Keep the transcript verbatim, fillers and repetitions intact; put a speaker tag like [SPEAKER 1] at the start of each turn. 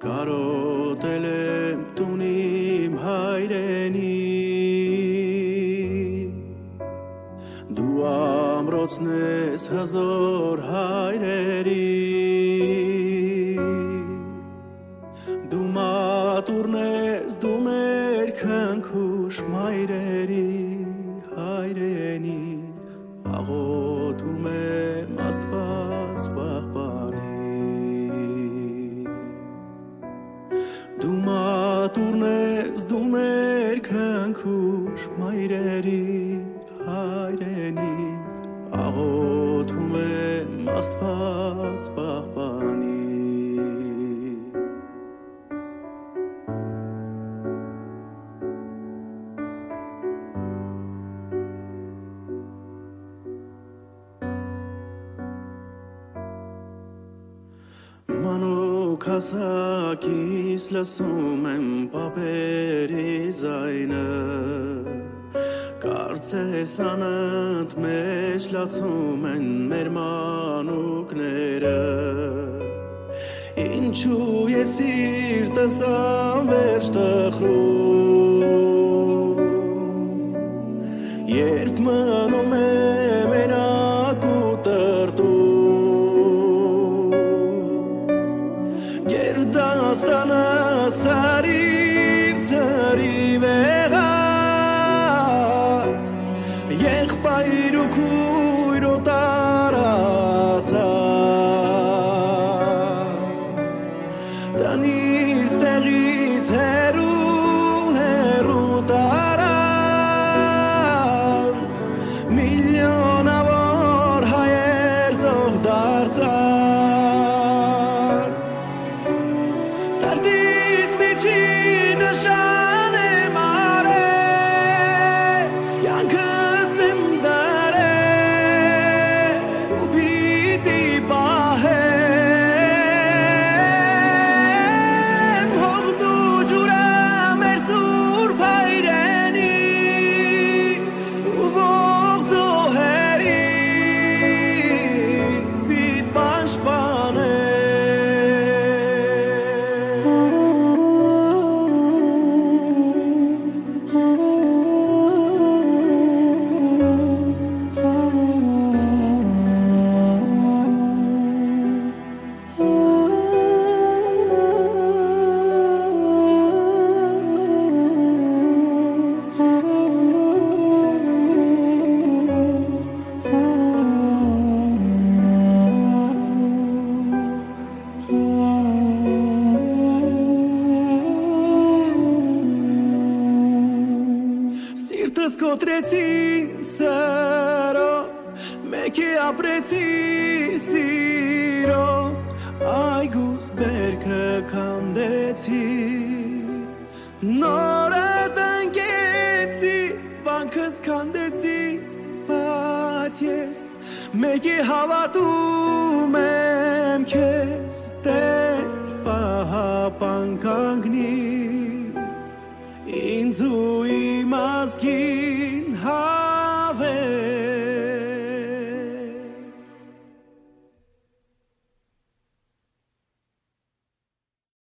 [SPEAKER 1] կարոտել եմ տունիմ հայրենի դու ամրոցն ես հզոր հայրերի դու մատուրն ես դու մեր քնքուշ մայրերի հայրենի աղոթում եմ Աստված պահպանի դու մատուրն ես դու մեր քնքուշ մայրերի հայրենի աղոթում եմ Աստված պահպանի մանուկ հասակից լսում եմ պապերի ձայնը կարծես անընդհատ մեջ լացում են մեր մանուկները ինչու ես սիրտս անվերջ տխրում երբ մնում եմ մենակ ու տրտում գերդաստանը սարիվ սարիվ եղած եղբայր ու քույր տարածած տնից տեղից հեռու հեռու տարան միլիոնավոր հայեր զոհ դարձան սրտիս միջին նշան եմ արել կյանքս եմ դարել ու պիտի պահեմ հորդու ջուրա մեր սուրբ հայրենի ու ողջ զոհերի պիտ պաշտպանեմ Սիրտս կոտրեցի սրով մեկ է ապրեցի սիրով այգուս բերքը քանդեցի նորը տնկեցի վանքս քանդեցի բայց ես մեկ է հավատում եմ քեզ Տեր պահապան կանգնի ինձ ու իմ ազգին